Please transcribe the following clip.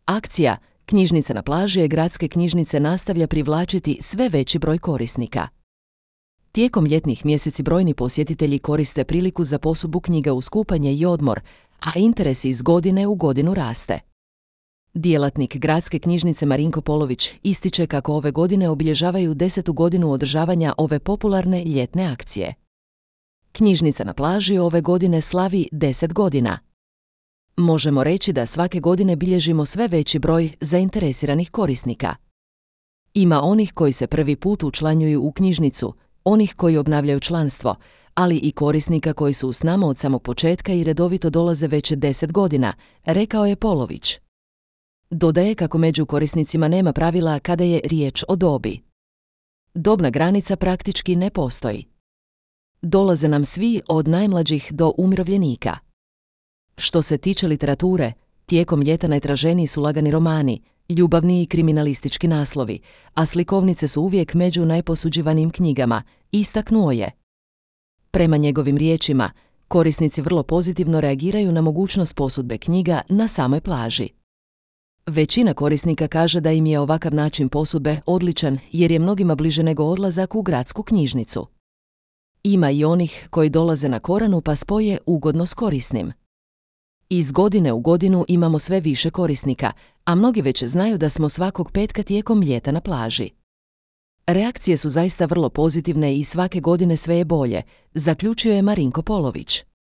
Akcija Knjižnica na plaži je gradske knjižnice nastavlja privlačiti sve veći broj korisnika. Tijekom ljetnih mjeseci brojni posjetitelji koriste priliku za posudbu knjiga uz kupanje i odmor, a interes iz godine u godinu raste. Djelatnik gradske knjižnice Marinko Polović ističe kako ove godine obilježavaju 10. godinu održavanja ove popularne ljetne akcije. Knjižnica na plaži ove godine slavi 10 godina. Možemo reći da svake godine bilježimo sve veći broj zainteresiranih korisnika. Ima onih koji se prvi put učlanjuju u knjižnicu, onih koji obnavljaju članstvo, ali i korisnika koji su s nama od samog početka i redovito dolaze već 10 godina, rekao je Polović. Dodaje kako među korisnicima nema pravila kada je riječ o dobi. Dobna granica praktički ne postoji. Dolaze nam svi od najmlađih do umirovljenika. Što se tiče literature, tijekom ljeta najtraženiji su lagani romani, ljubavni i kriminalistički naslovi, a slikovnice su uvijek među najposuđivanijim knjigama, istaknuo je. Prema njegovim riječima, korisnici vrlo pozitivno reagiraju na mogućnost posudbe knjiga na samoj plaži. Većina korisnika kaže da im je ovakav način posudbe odličan jer je mnogima bliže nego odlazak u gradsku knjižnicu. Ima i onih koji dolaze na Koranu pa spoje ugodno s korisnim. Iz godine u godinu imamo sve više korisnika, a mnogi već znaju da smo svakog petka tijekom ljeta na plaži. Reakcije su zaista vrlo pozitivne i svake godine sve je bolje, zaključio je Marinko Polović.